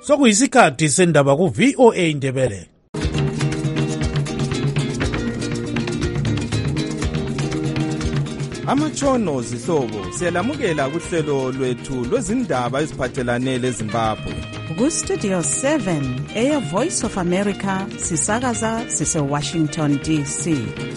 Sokuyisikhathi sendaba ku VOA Indebele. Amatshono zihlobo siyalamukela kuhlelo lwethu lwezindaba eziphathelane leZimbabwe. Ku Studio 7 Air Voice of America sisakaza sise Washington DC.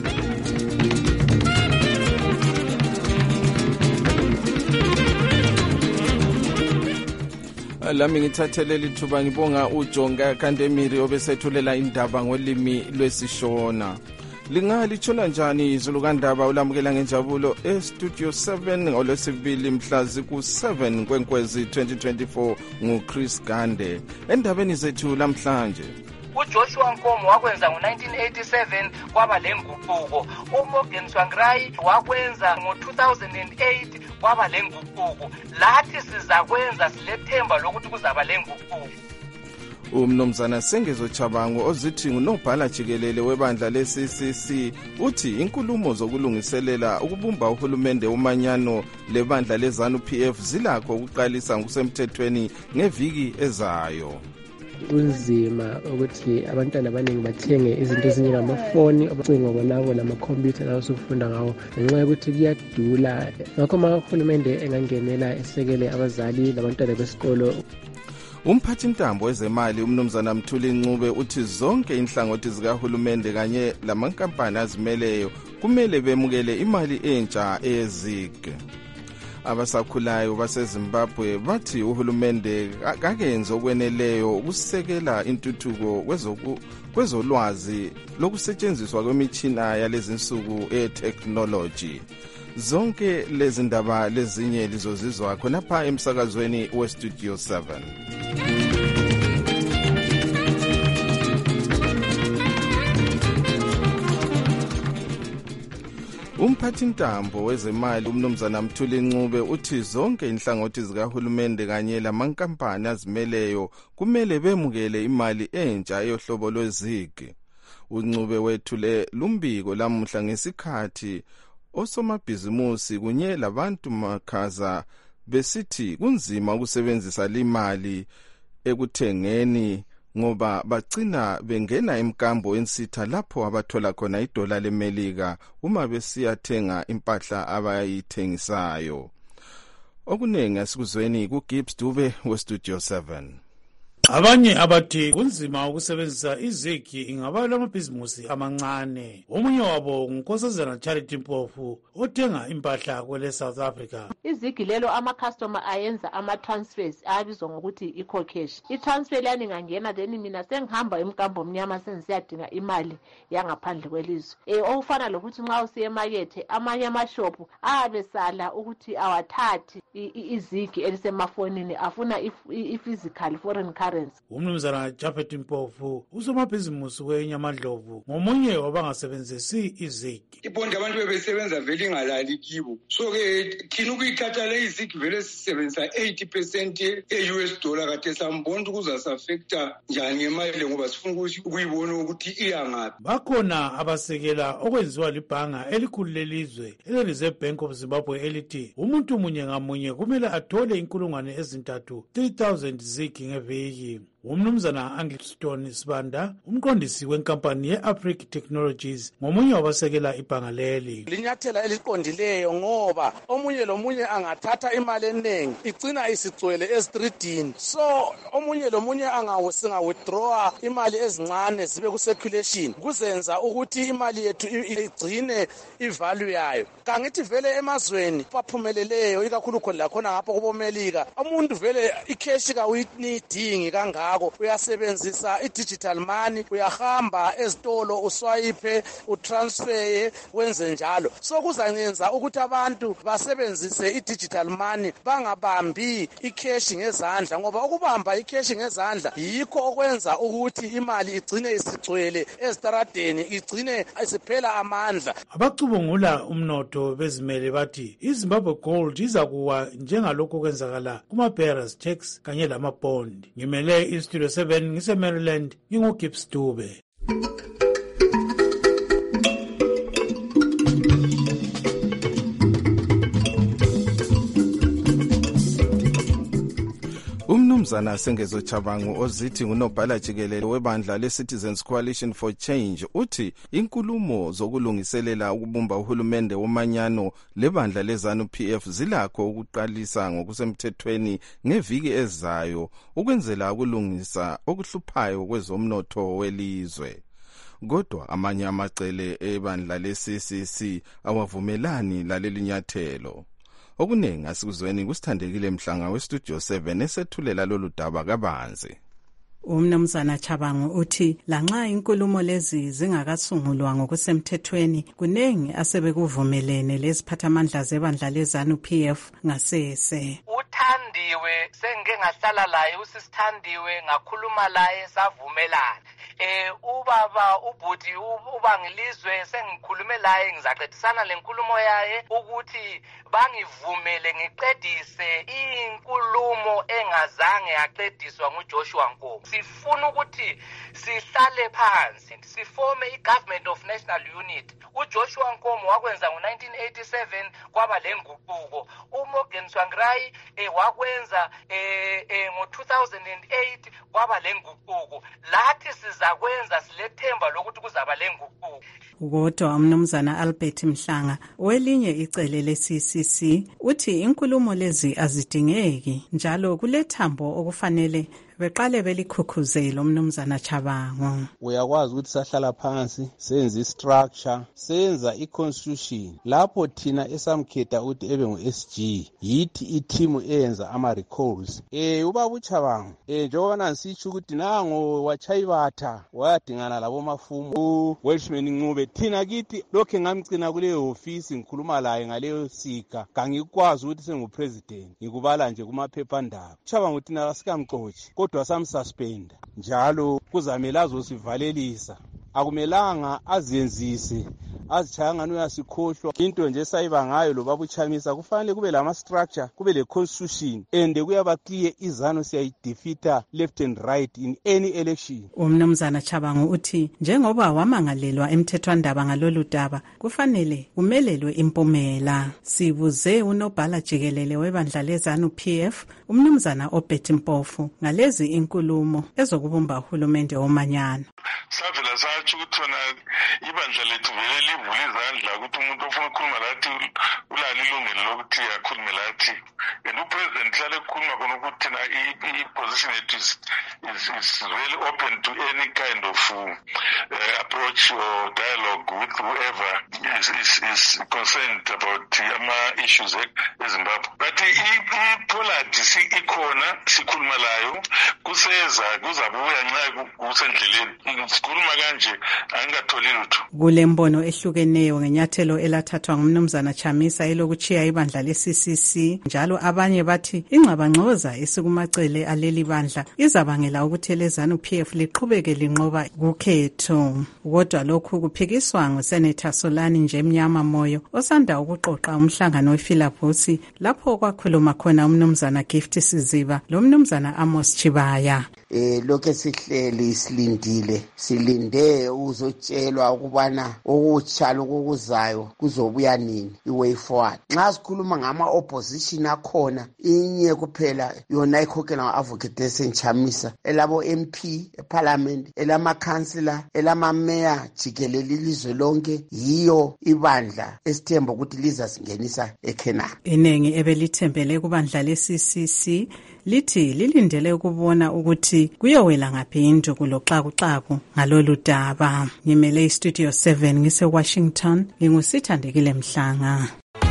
Lami ngithathele lithuba ngibonga uJonga Kandemiri obesethulela indaba ngolimi lwesishona. Lingalitshona njani izulu kandaba ulamukela ngenjabulo eStudio 7 ngolwesibili mhla ku-7 Nkwenkwezi 2024 nguChris Gande. Endabeni zethu lamhlanje, uJoshua Nkomo wakwenza ngo-1987 kwaba lenguquko. uMorgan Tsvangirai wakwenza ngo-2008 kwaba lenguquko. Lathi sizakwenza silethemba lokuthi kuzaba lenguquko. Umnumzana Sengezo Chabango ozithi ngunobhala jikelele webandla le-CCC uthi inkulumo zokulungiselela ukubumba uhulumende umanyano lebandla leZANU-PF zilakho ukuqalisa ngokusemthethweni ngeviki ezayo. Kunzima ukuthi abantwana abaningi bathenge izinto ezinjengamafoni, ucingo bonabo namakhompyutha lawo sokufunda ngawo ngenxa yokuthi kuyadula. Ngakho uhulumende engangenela esekele abazali labantwana besikolo. Umphathintambo wezemali umnumzana Mthuli Ncube uthi zonke inhlangothi zikahulumende kanye lamankampani azimeleyo kumele bemukele imali entsha eyezig. Abasakhulayo baseZimbabwe bathi uhulumende kakenze okweneleyo ukusekela intuthuko kwezolwazi lokusetshenziswa kwemitshina yalezinsuku e-technology. Zonke lezi ndaba lezinye lizozizwa khonapha emsakazweni weStudio 7. Umphathintambo wezemali umnumzana Mthuli Ncube uthi zonke inhlangothi zikahulumende kanye lamankampani azimeleyo kumele bemukele imali entsha eyohlobo lwezig. uNcube wethule lumbiko lamuhla ngesikhathi osomabhizimusi kunye labantu makhaza besithi kunzima ukusebenzisa limali ekuthengeni ngoba bagcina bengena emkambo ensitha lapho abathola khona idola leMelika uma besiyathenga impahla abayithengisayo. Okuningi asikuzweni kuGibbs Dube weStudio 7. Abanye abathi kunzima ukusebenzisa izigi ingabala amabhizimusi amancane. Omunye wabo nguNkosazana Charity Mpofu othenga impahla kwele South Africa. Izigi lelo ama-customer ayenza ama-transfers abizwa ngokuthi i-cash. I-transfer lani ngangena then mina sengihamba emkambo mnyama sengiziyadinga imali yangaphandle kwelizwe. Okufana lokuthi nxa usiye emakethe amanye amashopu abesala ukuthi awathathi izigi elisemafonini afuna i-physical foreign currency. Umnumzana Japhet Mpofu usomabhizimusi weNyamadlovu ngomunye wabangasebenzisi izigi. Ibonke abantu bebesebenza vele ingalali kibo. So ke thina ukuyithatha le izigi vele sisebenzisa 80% e-US dollar kade sambona ukuthi kuzasaffecta njani ngemali ngoba sifuna ukuyibona ukuthi iyangaphi. Bakhona abasekela okwenziwa libhanga elikhulu lelizwe ele-Reserve Bank of Zimbabwe elithi umuntu munye ngamunye kumele athole inkulungwane ezintathu 3,000 zigi ngeviki. Umnumzana Angliston Sibanda umqondisi wenkampani ye-Africa Technologies ngomunye wabasekela ibhanga leli. Linyathela eliqondileyo ngoba omunye lomunye angathatha imali eningi igcina isigcwele ezitreetini. So omunye lomunye singa-withdrawa imali ezincane zibe ku-circulation kuzenza ukuthi imali yethu igcine ivalue yayo. Kangithi vele emazweni baphumeleleyo ikakhulu khona lakhona ngapho kubomelika umuntu vele ikheshi kawuyidingi kangaka. Uyasebenzisa i-digital money, uyahamba ezitolo uswayipe utransfere wenze njalo. So kuzanyenza ukuthi abantu basebenzise i-digital money bangabambi ikheshi ngezandla ngoba ukubamba ikheshi ngezandla yikho okwenza ukuthi imali igcine isigcwele ezitaradeni igcine isiphela amandla. Abacubungula umnotho bezimele bathi iZimbabwe Gold izakuwa njengalokho kwenzakala kuma-bearers tax kanye lama-bond. Ngimele iStudio 7 ngise-Maryland nginguGibbs Dube. Umnumzana Sengezo Chabangu ozithi ngunobhala jikelele webandla le-Citizens Coalition for Change uthi inkulumo zokulungiselela ukubumba uhulumende womanyano lebandla leZANU-PF zilakho ukuqalisa ngokusemthethweni ngeviki ezayo ukwenzela ukulungisa okuhluphayo kwezomnotho welizwe. Kodwa amanye amacele ebandla le-CCC awavumelani laleli nyathelo. Okuningi asikuzweni kusithandekile Mhlanga westudio 7 esethulela lolu daba kabanzi. Umnumzana Chabangu uthi lanxa inkulumo lezi zingakasungulwa ngokusemthethweni kunengi asebekuvumelene leziphathamandla zebandla leZANU-PF ngasese. Uthandiwe sengike ngahlala laye usisithandiwe ngakhuluma laye savumelana. Ubaba ubhuti ubangilizwe sengikhulume laye ngizacedisana lenkulumo yaye ukuthi bangivumele ngiqedise inkulumo engazange yaqediswa nguJoshua Nkomo. Sifuna ukuthi sihlale phansi sifome iGovernment of National Unity. uJoshua Nkomo wakwenza ngo1987 kwaba lenguquko. uMorgan Tsvangirai wakwenza ngo2008 kwaba lenguquko. Lathi sizakwenza silethemba lokuthi kuzaba lenguquko. Kodwa umnumzana Albert Mhlanga welinye icele le-CCC uthi inkulumo lezi azidingeki njalo kulethambo okufanele beqale belikhukhuzela umnumzana Chabangu. Uyakwazi ukuthi sahlala phansi senza istructure senza iconstitution lapho thina esamkhetha ukuthi ebe ngu-SG yithi i-team eyenza ama-recalls. Ubaba uChabangu njengoba nisitsho ukuthi nango wachayibatha wayadingana labo mafumu Welshman Ncube thina kithi lokho ngamgcina kuleyo office ngikhuluma laye ngaleyo sika kangikwazi ukuthi sengupresident ngikubala nje kumaphephandaba. Chabangu thina asikamxoshi kodwa samsuspenda njalo kuzamele azosivalelisa akumelanga azenzise azichaya ngani uyasikhohlwa into nje sayiba ngayo lo baba uChamisa kufanele kube lama structure kube le constitution and kuyaba clear izanu siyayidefeata left and right in any election. Umnumzana Chabangu uthi njengoba wamangalelwa emthethwandaba ngalolu daba kufanele umelelwe impumela. Sibuze unobhala jikelele webandla leZANU-PF umnumzana Obert Mpofu ngalezi inkulumo ezokubumba uhulumende womanyano. Savela sathi ukuthi wona ibandla lethu vele livule izandla ukuthi umuntu ofuna ukukhuluma lathi ulalo ilungelo lokuthi akhulume lathi. And upresident hlale ukukhuluma khona ukuthi na i-position yethu is really open to any kind of approach or dialogue with whoever is concerned about ama-issues eZimbabwe. But i-politics ikhona sikhuluma layo kuseza kuzabuya nxa kusendleleni sikhuluma kanje angingatholi lutho. Kulembono ehlukeneyo ngenyathelo elathathwa ngumnumzana Chamisa elokuchiya ibandla le-CCC njalo abanye bathi ingxabangxoza esikumacele aleli bandla izabangela ukuthi leZANU-PF liqhubeke linqoba kukhetho. Kodwa lokhu kuphikiswa nguSenator Solani Njemnyama Moyo osanda ukuqoqa umhlangano wePhiladelphia lapho kwakhuluma khona umnumzana Gift Siziba lo mnumzana Amos Chibaya. Lokho sihleli silinde uzotshelwa ukubana okutshala okuzayo kuzobuya nini iway forward. Nxa sikhuluma ngama opposition akhona inye kuphela yona ikhokhela nga-Advocate Chamisa elabo MP eParliament elama councillor elama mayor jikelele ilizwe lonke yiyo ibandla esithemba ukuthi lizasingenisa eKenani. Inengi ebelithembele kubandla le-CCC lithi lilindele ukubona ukuthi kuyowela ngaphi induku loxakuxaku ngalolu daba. Ngimele istudio 7 ngise Washington ngingusithandekile Mhlanga.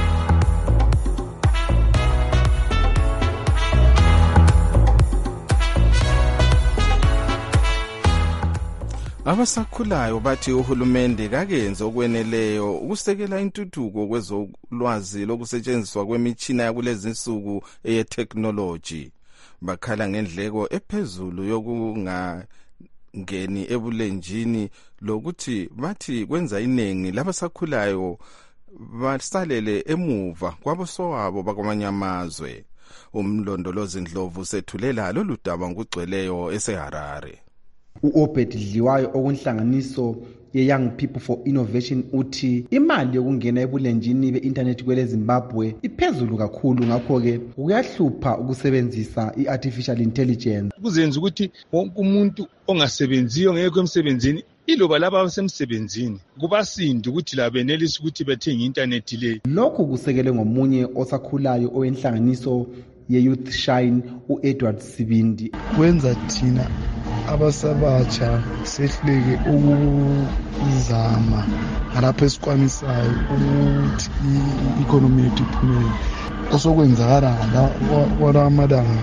Abasakhulayo bathi uhulumende kakenze okweneleyo ukusekela intuthuko kwezolwazi lokusetshenziswa kwemitshina yakulezi insuku eye-technology. Bakhala ngendleko ephezulu yokungangeni ebulenjini lokuthi bathi kwenza inengi labasakhulayo basalele emuva kwabosowabo bakwamanye amazwe. Umlondolozi Ndlovu sethulela lolu daba ngokugcweleyo eseHarare. uObed Dliwayo okunhlanganiso ye-Young People for Innovation uthi imali yokungena ebulenjini be-internet kwele Zimbabwe iphezulu kakhulu, ngakho-ke kuyahlupha ukusebenzisa i-artificial intelligence. Kuzenza ukuthi wonke umuntu ongasebenziyo ngekho emsebenzini iloba laba abasemsebenzini kubasindi ukuthi la benelise ukuthi bethenge i-internet le. Lokhu kusekelwe ngomunye osakhulayo owenhlanganiso ye-Youth Shine u-Edward Sibindi. Kwenza thina abasabatsha sehluleke ukuzama ngalapho esikwanisayo ukuthi i-economy yethu iphumelele. Osokwenzakala kwala amalanga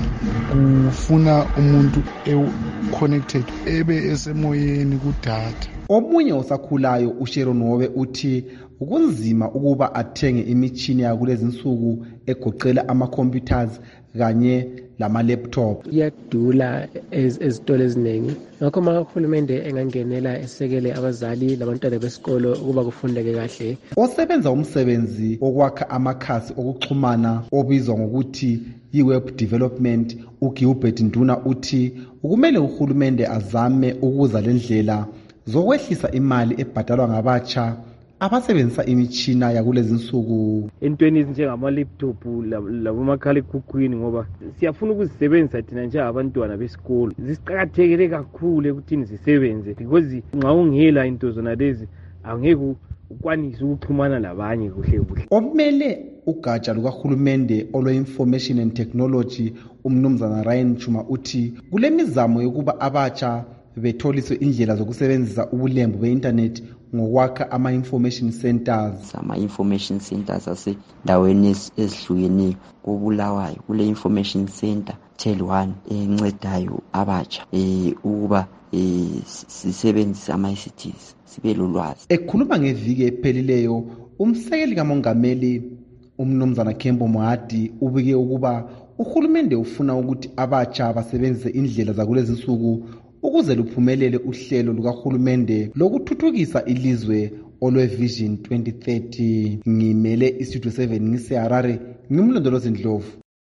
kufuna umuntu connected ebe esemoyeni kudata. Omunye osakhulayo uSharon Hobe uthi ukunzima ukuba athenge imitshini yakulezi insuku egoqela ama-computers kanye lama-laptop. Iyadula ezitolo eziningi, ngakho uhulumende engangenela esekele abazali labantwana besikolo ukuba kufundeke kahle. Osebenza umsebenzi wokwakha amakhasi okuxhumana obizwa ngokuthi yi-web development uGilbert Nduna uthi ukumele uhulumende azame ukuza lendlela zokwehlisa imali ebhadalwa ngabatsha abasebenzisa imitshina yakulezi insuku entweni ezinjengama-laptop labomakhalekhukhwini, ngoba siyafuna ukuzisebenzisa thina njengabantwana besikolo. Zisiqakathekile kakhulu ekuthini zisebenze, because nxa ungela into zona lezi angeke ukwanise ukuxhumana labanye kuhle kuhle. Omele ugatsha lukahulumende olwe-information and technology umnumzana Ryan Chuma uthi kule mizamo yokuba abatsha betholiswe indlela zokusebenzisa ubulembu be-internet ngokwakha ama-information centers. Ama-information centers asendaweni ezihlukeneyo koBulawayo kule information center Tel 1 encedayo abatsha ukuba sisebenzisa ama-ICTs sibe lolwazi. Ekhuluma ngeviki ephelileyo, umsekeli kamongameli umnumzana Kembo Mohadi ubike ukuba uhulumende ufuna ukuthi abatsha basebenzise indlela zakulezi insuku ukuze luphumelele uhlelo lukahulumende lokuthuthukisa ilizwe olwe-Vision 2030. Ngimele iStudio 7 ngiseHarare, ngimlondolozi Ndlovu.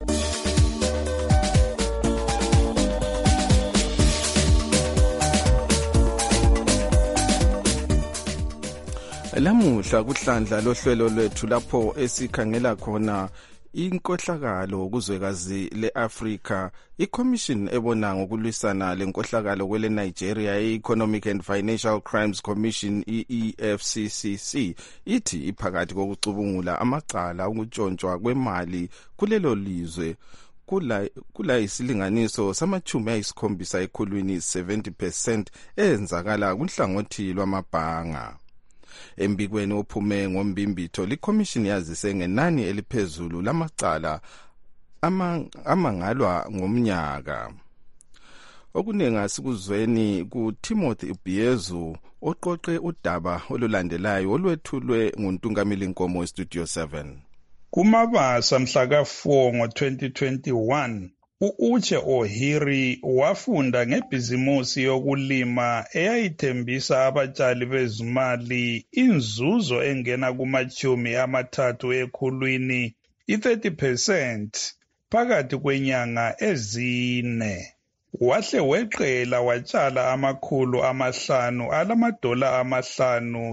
Lamuhla kuhlandla lohlelo lwethu lapho esikhangela khona inkohlakalo kuzwekazi le-Afrika. I-Commission ebona ngokulwisana lenkohlakalo kwele Nigeria, i-Economic and Financial Crimes Commission, EFCCC, ithi iphakathi kokucubungula amacala ukutshontshwa kwemali kulelo lizwe kula isilinganiso sama-70 ekhulwini 70% eyenzakala kunhlangothi lwamabhanga. Embikweni ophume ngombimbitho, liCommission yazise ngenani eliphezulu lamacala amangalwa ngomnyaka. Okunenga sikuzweni kuTimothy Ubiezu oqoqe udaba olulandelayo olwethulwe nguNtungameli Nkomo weStudio 7. Kumabasa mhla ka-4 ngo-2021 u-Uche Ohiri wafunda ngebhizimusi yokulima eyayithembisa abatshali bezimali inzuzo engena kuma-30 ekhulwini i-30% phakathi kwenyanga ezine. Wahle weqela watshala $500 alamadola amahlanu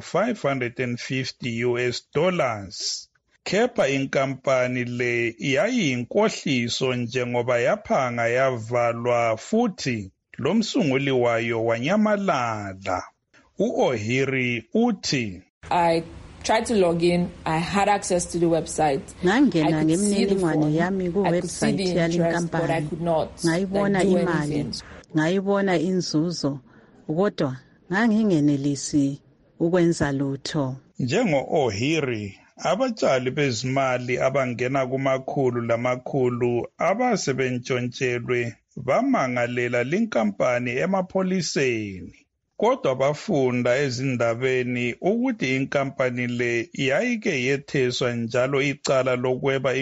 $550. Kepha inkampani le yayiyinkohliso njengoba yaphanga yavalwa futhi lo msunguli wayo wanyamalala. U-Ohiri uthi, I tried to log in. I had access to the website. Ngangena ngemininingwane yami ku-website yalenkampani. Ngayibona imali, ngayibona inzuzo, kodwa ngangingenelisi ukwenza lutho. Njengo-Ohiri, abatshali bezimali abangena kumakhulu lamakhulu abasebentshontshelwe bamangalela linkampani emapholiseni. Kodwa bafunda ezindabeni ukuthi inkampani le yayike yetheswa njalo icala lokweba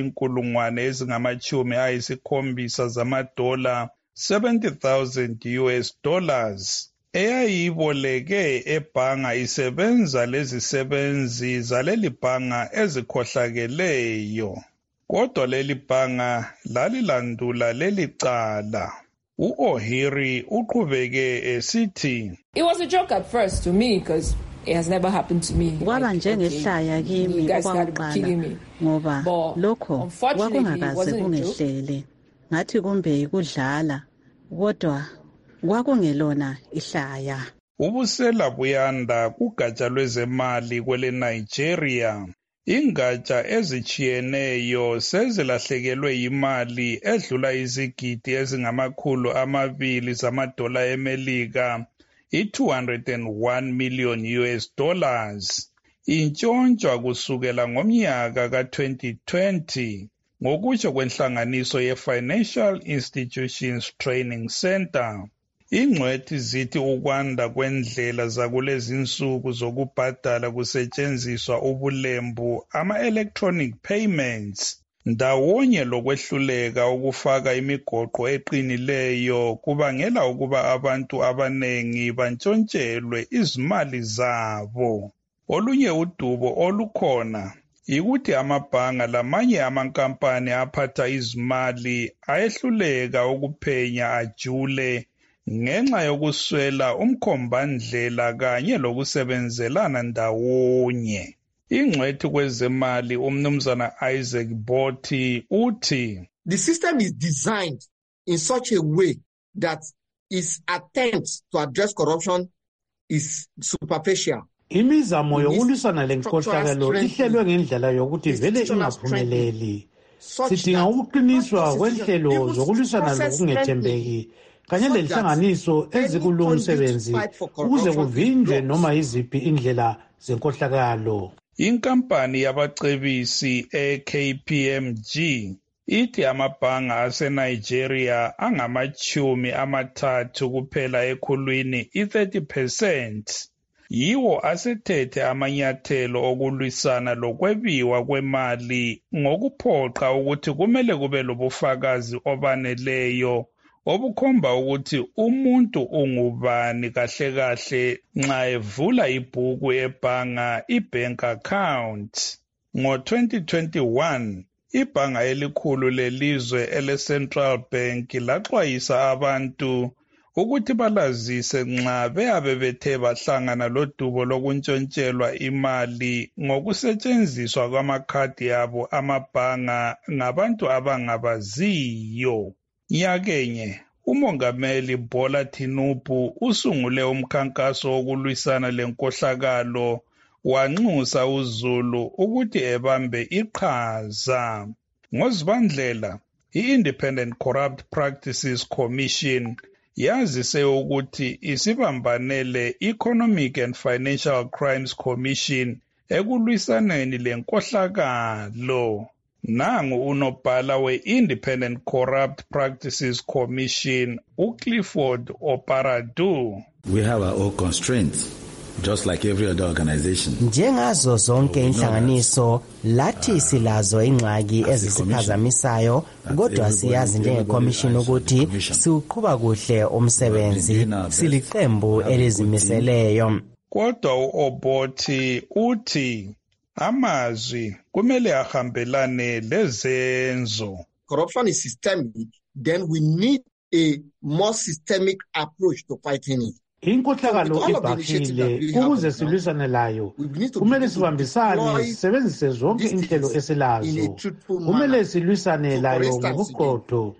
$70,000 zamadola $70,000 eyayiboleke ebhanga isebenza lezisebenzi zaleli bhanga ezikhohlakeleyo. Kodwa leli bhanga lalilandula leli cala. U-O'Hiri uqhubeke esithi, It was a joke at first to me because it has never happened to me. Kwaba njengehlaya kimi okwakuqala ngoba lokho kwakungakaze kungehlele. Ngathi kumbe ikudlala kodwa kwakungelona ihlaya. Ubusela buyanda kugatsha lwezemali kwele Nigeria. Ingatsha ezichiyeneyo sezilahlekelwe imali edlula izigidi ezingama-200 zamadola eMelika, i-$201 million US, intshontshwa kusukela ngomnyaka ka-2020, ngokutsho kwenhlanganiso ye-Financial Institutions Training Center. Ingcwethi zithi ukwanda kwendlela zakulezi insuku zokubhadala kusetshenziswa ubulembu ama-electronic payments ndawonye lokwehluleka ukufaka imigoqo eqinileyo kubangela ukuba abantu abanengi bantshontshelwe izimali zabo. Olunye udubo olukhona yikuthi amabhanga lamanye amankampani aphatha izimali ayehluleka ukuphenya ajule ngenxa yokuswela umkhombandlela kanye lokusebenzelana ndawonye. Ingcwethi kwezemali umnumzana Isaac Botti uthi, The system is designed in such a way that its attempt to address corruption is superficial. Imizamo yokulwisana lenkohlakalo ihlelwe ngendlela yokuthi vele ingaphumeleli. Sidinga ukuqiniswa kwenhlelo zokulwisana lokungethembeki kanye lenhlanganiso ezikulo msebenzi ukuze kuvinjwe noma yiziphi indlela zenkohlakalo. Inkampani yabacebisi eKPMG ithi amabhanga aseNigeria angama-30 kuphela ekhulwini i-30% yiwo asethethe amanyathelo okulwisana lokwebiwa kwemali ngokuphoqa ukuthi kumele kube lobufakazi obaneleyo obukhomba ukuthi umuntu ungubani kahle kahle nxa evula ibhuku ebhanga i-bank account. Ngo-2021, ibhanga elikhulu lelizwe ele-Central Bank laxwayisa abantu ukuthi balazise nxa beyabe bethe bahlangana lodubo lokuntshontshelwa imali ngokusetshenziswa kwamakhadi abo amabhanga ngabantu abangabaziyo. Nyakenye, uMongameli Bola Tinubu usungule umkhankaso wokulwisana lenkohlakalo wanxusa uZulu ukuthi ebambe iqhaza. NgoZibandlela, i-Independent Corrupt Practices Commission yazise ukuthi isibambanele Economic and Financial Crimes Commission ekulwisaneni lenkohlakalo. Nangu unobhala we-Independent Corrupt Practices Commission, uClifford Oparadu. We have our own constraints, just like every other organization. Njengazo zonke inhlanganiso, lathi silazo ingxaki ezisiphazamisayo, kodwa siyazi njengeCommission ukuthi siuqhuba kuhle umsebenzi, siliqembu elizimiseleyo. Kodwa uObothi uthi amazwi kumele ahambelane lezenzo. Corruption is systemic, then we need a more systemic approach to fighting it. Inkohlakalo ibhahile ukuze silwisane layo kumele sibambisane sisebenzise zonke inhlelo esilazo. Kumele silwisane layo ngobuqotho.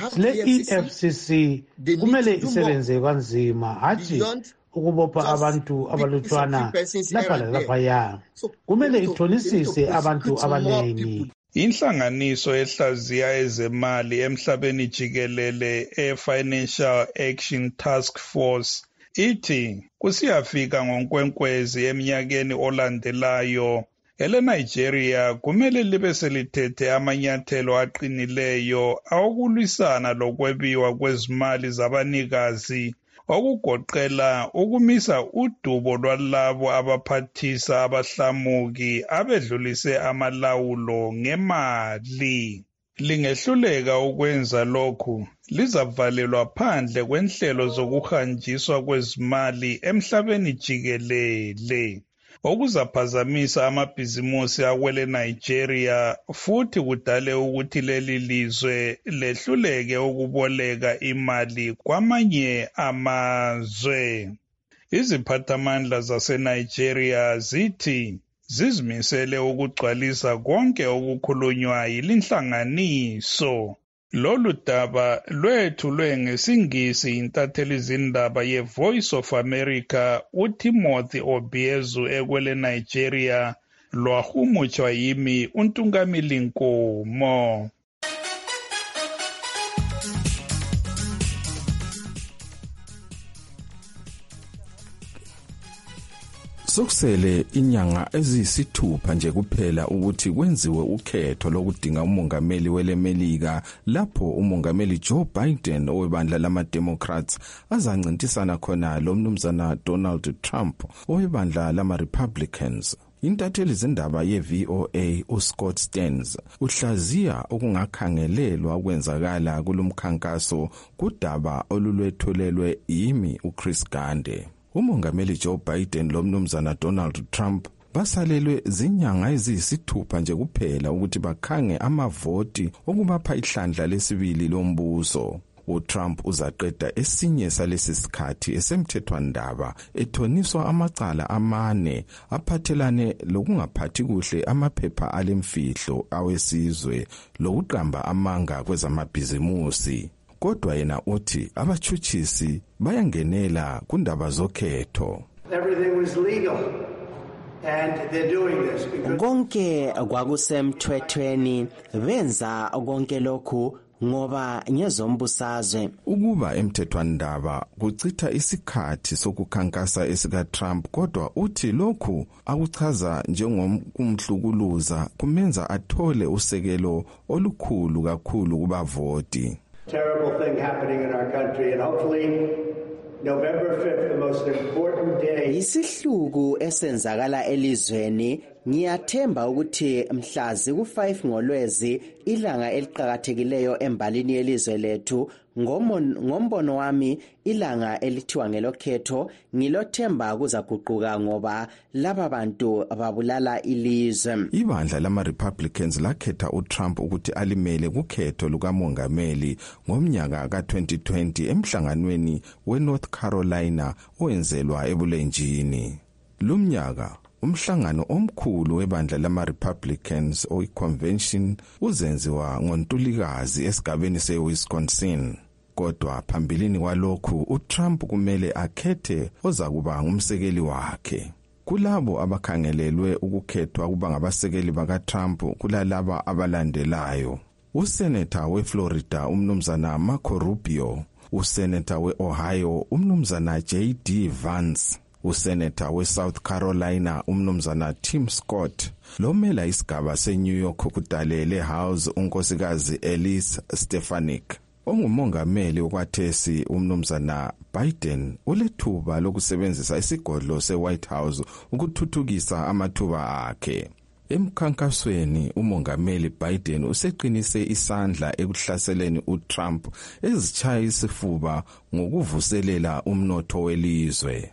Le-EFCC kumele isebenze kanzima hathi ukubopha abantu abalutshwana lapha laphaya. Kumele ithonisise abantu abanengi. Inhlanganiso ehlaziya ezemali emhlabeni jikelele e-Financial Action Task Force ithi kusiyafika ngoNkwenkwezi eminyakeni olandelayo eleNigeria kumele libe selithethe amanyathelo aqinileyo awokulwisana lokwebiwa kwezimali zabanikazi okugoqela ukumisa udubo lwalabo abaphathisa abahlamuki abedlulise amalawulo ngemali. Lingehluleka ukwenza lokhu, lizavalelwa phandle kwenhlelo zokuhanjiswa kwezimali emhlabeni jikelele. okuzaphazamisa amabhizimusi akwele Nigeria futhi kudale ukuthi leli lizwe lehluleke ukuboleka imali kwamanye amazwe. Iziphathamandla zaseNigeria zithi zizimisele ukugcwalisa konke okukhulunywa yilinhlanganiso. Lolu daba lwethulwe ngesingisi intatheli zindaba ye-Voice of America uTimothy Obiezu ekwele Nigeria lwahumutshwa yimi uNtungamili Nkomo. Sokusele inyanga eziyisithupha nje kuphela ukuthi kwenziwe ukhetho lokudinga umongameli welemelika lapho umongameli Joe Biden owebandla lama-Democrats azancintisana khona lo mnumzana Donald Trump owebandla lama-Republicans. Intatheli zindaba ye-VOA uScott Stearns uhlaziya okungakhangelelwa ukwenzakala kulomkhankaso kudaba olulwetholelwe yimi uChris Gande. Umongameli Joe Biden lo mnumzana Donald Trump basalelwe zinyanga eziyisithupha nje kuphela ukuthi bakhange amavoti okubapha ihlandla lesibili lombuso. uTrump uzaqeda esinye salesi sikhathi esemthethwandaba ethoniswa amacala amane aphathelane lokungaphathi kuhle amaphepha alemfihlo awesizwe lokuqamba amanga kwezamabhizimusi. Kodwa yena uthi abachuchisi bayangenela kundaba zokhetho. Everything was legal and they're doing this because konke kwakusemthethweni benza konke lokhu ngoba ngezombusazwe. Ukuba emthethwandaba kucitha isikhathi sokukhankasa esika Trump, kodwa uthi lokhu akuchaza njengomhlukuluza kumenza athole usekelo olukhulu kakhulu kubavoti. Terrible thing happening in our country, and hopefully November 5th, the most important day. Isihluku esenzakala elizweni, ngiyathemba ukuthi mhlazi ku5 ngoLwezi ilanga eliqhakathekileyo embalini yelizwe lethu. Ngombono wami ilanga elithiwa ngelokhetho ngilothemba kuzaguquka ngoba laba bantu babulala ilizwe. Ibandla lama-Republicans lakhetha uTrump ukuthi alimele kukhetho lukamongameli ngomnyaka ka-2020 emhlanganweni weNorth Carolina owenzelwa ebulenjini. Lumnyaka umhlangano omkhulu webandla lama-Republicans oyi-convention uzenziwa ngoNtulikazi esigabeni seWisconsin. Kodwa phambilini kwalokhu uTrump kumele akhethe ozakuba ngumsekeli wakhe. Kulabo abakhangelelwe ukukhethwa kuba ngabasekeli bakaTrump kulalaba abalandelayo: uSenator weFlorida umnumzana Marco Rubio, uSenator weOhio umnumzana J.D. Vance, uSenator weSouth Carolina umnumzana Tim Scott, lomela isigaba seNew York kudalele House unkosikazi Elise Stefanik. Ongumongameli okwathesi umnumzana Biden ulethuba lokusebenzisa isigodlo seWhite House ukuthuthukisa amathuba akhe. Emkhankasweni umongameli Biden useqinise isandla ekuhlaseleni uTrump ezichaya isifuba ngokuvuselela umnotho welizwe.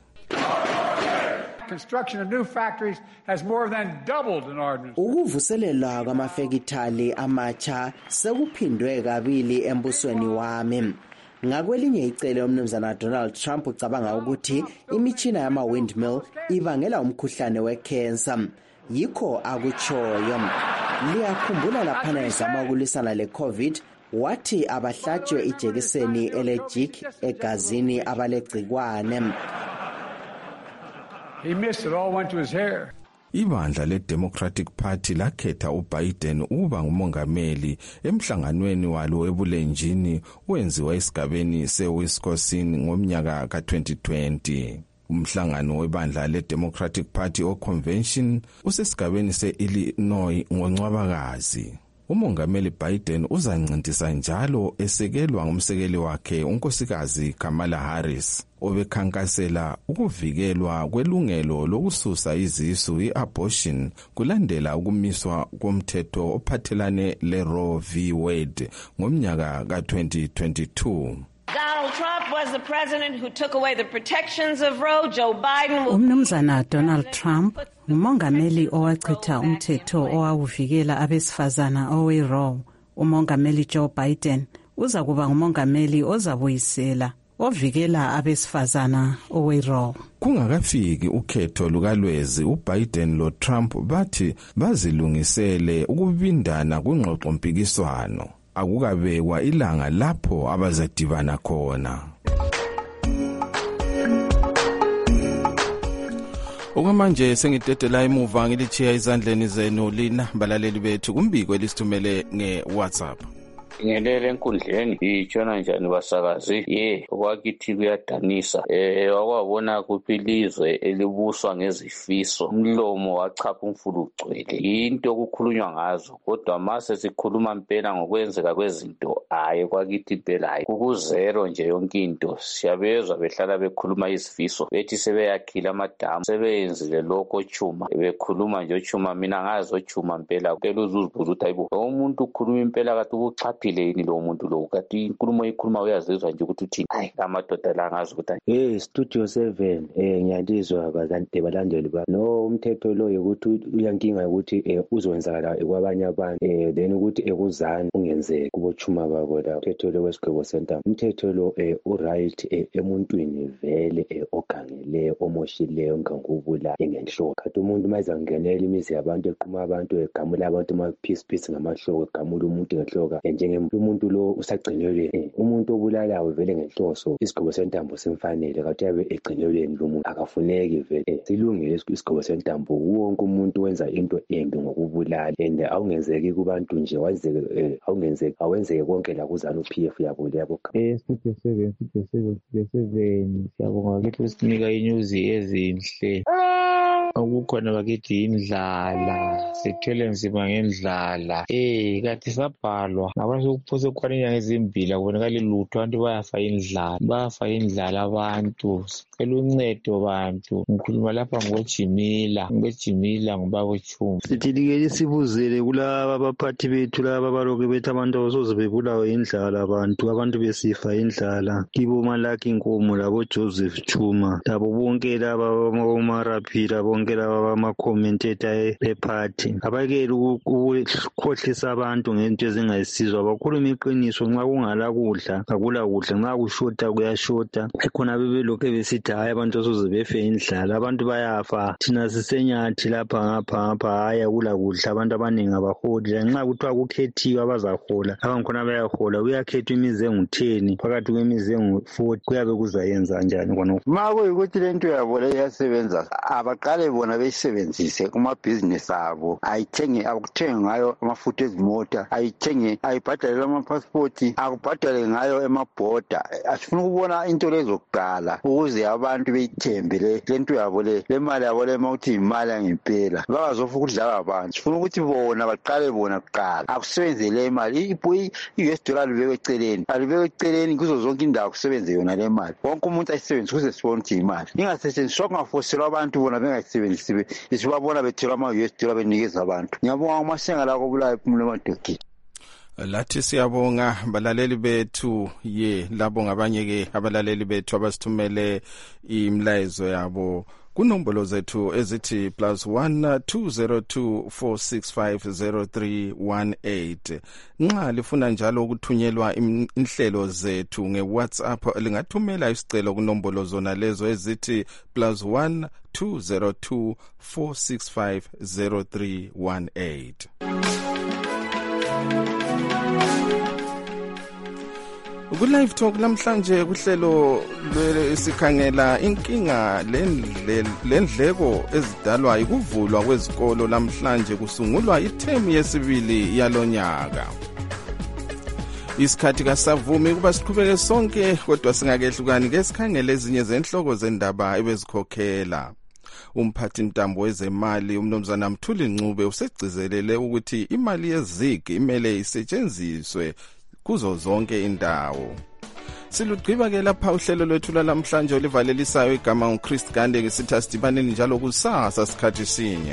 Construction of new factories has more than doubled in our administration. Ukuvuselela kwamafekithali amatsha sekuphindwe kabili embusweni wami. Ngakwelinye icele umnumzana Donald Trump ucabanga ukuthi imitshina yama-windmill ibangela umkhuhlane wecancer. Yikho akutshoyo. Liyakhumbula laphana ezama ukulwisana le-COVID, wathi abahlatshwe ijekiseni elejik egazini abalegcikwane. He missed it, all went to his hair. Ibandla le-Democratic Party lakhetha uBiden ukuba ngumongameli emhlanganweni walo ebulenjini wenziwa esigabeni seWisconsin ngomnyaka ka-2020. Umhlangano webandla le-Democratic Party o-Convention usesigabeni se-Illinois ngoNcwabakazi. Umongameli Biden uzancintisa njalo esekelwa ngumsekeli wakhe unkosikazi Kamala Harris obekhankasela ukuvikelwa kwelungelo lokususa izisu i-abortion kulandela ukumiswa komthetho ophathelane le-Roe v. Wade ngomnyaka ka-2022. Donald Trump was the president who took away the protections of Roe. Joe Biden will... Umnumzana Donald Trump umongameli owachitha umthetho owawuvikela abesifazana owe-Roe. Umongameli Joe Biden uza kuba ngumongameli ozabuyisela ovikela abesifazana owe-Roe. Kungakafiki ukhetho lukalwezi, uBiden lo Trump bathi bazilungisele ukubindana kwingxoxo mpikiswano. Akukabekwa ilanga lapho abazadibana khona. Okwamanje sengidedela emuva ngilichiya izandleni zenu lina balaleli bethu kumbiko elisithumele ngeWhatsApp. Ngelele enkundleni itshona njani basakazi okwakithi kuyadanisa wakwabona kuphi ilizwe elibuswa ngezifiso umlomo wachapha umfulu ugcwele into okukhulunywa ngazo kodwa mase sikhuluma impela ngokwenzeka kwezinto kwakithi impela kukuzero nje yonke into siyabezwa behlala bekhuluma izifiso bethi sebeyakhila amadamu sebeyenzile lokho ochuma bekhuluma nje ochuma mina ngazi ochuma impela uzuzibuza ukuthi hayibo umuntu ukhuluma impela kathi ukuchapha yini lo muntu lo kathi inkulumo ikhuluma uyazizwa nje ukuthi uthini amadoda la ngazi ukuthi Studio 7 ngiyalizwa bazanti balandeli ba no umthetho lo ukuthi uyankinga ukuthi uzowenzakala kwabanye abantu then ukuthi ekuzani ungenzeki kubochuma babo la umthetho lo wesigwebo center umthetho lo uright emuntwini vele ogangeleyo omoshileyo ngangubula engenhloko kathi umuntu mayizangenela imizi yabantu eqhuma abantu egamula abantu maphisi ngamahloko egamula umuntu ngenhloko umuntu lo usagcinelwe umuntu obulalayo vele ngenhloso isigwebo sentambo simfanele kathi yabe egcinelweni lo muntu akafuneki vele silungile isigwebo sentambo wonke umuntu wenza into embi ngokubulala and awungenzeki kubantu nje wazeke awenzeke konke la kuzana uPF yabo leyabo Studio 7 siyabonga ukuthi usinika inews ezinhle okukhona bakithi indlala sithwele nzima ngendlala kathi sabhalwa ngabantu kuphose khona inyanga ezimbili akubonakala lutho abantu bayafa indlala abantu sicela uncedo bantu ngikhuluma lapha ngojimila ngubaba Chuma sithi sibuzele kulaba abaphathi bethu laba baloke bethi abantu abasoze bebulawe indlala abantu besifa indlala kibo Malaki Inkomo labo Joseph Chuma labo bonke laba omaraphila bonke laba bama-commentator ephathi abakele ukukhohlisa abantu ngento ezingayisizwa bakhuluma iqiniso nxa kungala kudla akula kudla nxa kushota kuyashota ekhona bebelokhe besithi hayi abantu asoze befe indlala abantu bayafa thina sisenyathi lapha ngapha hayi akula kudla abantu abaningi abaholi nxa kuthiwa kukhethiwe abazahola abangikhona bayahola uyakhethwa imizi engu-10 phakathi kwemizi engu-40 kuyabe kuzayenza njani khonokho ma kuyikuthi lento yabo le iyasebenza abaqale bona beyisebenzise kumabhizinisi abo akuthenge ngayo amafutha ezimota ayibhadalele amapasipoti akubhadale ngayo emabhoda asifuna ukubona into lezokuqala ukuze abantu beyithembe lento yabo le mali yabo le mawuthi imali yangempela bangazofa ukudlala abantu sifuna ukuthi bona baqale bona kuqala akusebenzele imali i-US dollar alibekwe eceleni kuzo zonke indawo kusebenze yona le mali wonke umuntu ayisebenzise ukuze sibone ukuthi imali ingasetshenziswa kungafoselwa abantu bona bengayisebenzisi isibabona bethelwa ama-US dollar benikeza abantu ngiyabonga amasenga la kobulayo ephumule emadokeni lathi siyabonga balaleli bethu labo ngabanye abalaleli bethu abasithumele imlayezo yabo kunombolo zethu ezithi +1 202 465 0318 nxa lifuna njalo ukuthunyelwa inhlelo zethu ngeWhatsApp lingathumela isicelo kunombolo zona lezo ezithi +1 202 465 0318 Ku-Live Talk namhlanje kuhlelo lwesikhangela inkinga lendleko ezidalwa ikuvulwa kwezikolo namhlanje kusungulwa ithemu yesibili yalonyaka. Isikhathi kasavumi kuba siqhubeke sonke kodwa singakehlukani ke sikhangele ezinye zenhloko zendaba ebezikhokhela. Umphathi ntambo wezemali umnomzana Mthuli Ncube usegcizelele ukuthi imali yezigi imele isetshenziswe kuzo zonke indawo. Silugqiba ke lapha uhlelo lwethu lamhlanje olivalelisayo igama uChrist Gande ngesithi asidibaneni njalo kusasa sikhathi sinye.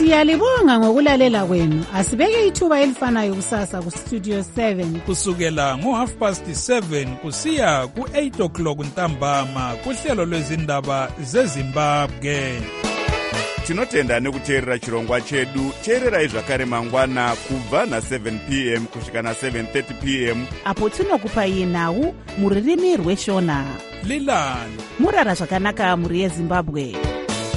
Siyalibonga ngokulalela kwenu. Asibeke ithuba elifanayo kusasa ku Studio 7 kusukela ngo7:30 kusiya ku8 o'clock ntambama kuhlelo lwezindaba zeZimbabwe. Tinotenda nekuteerera chirongwa chedu. Teererai zvakare mangwana kubva na7 p.m. kusvika na7:30 p.m. apo tinokupai nhau muririmi rweshona. Lilani murara zvakanaka muri yeZimbabwe.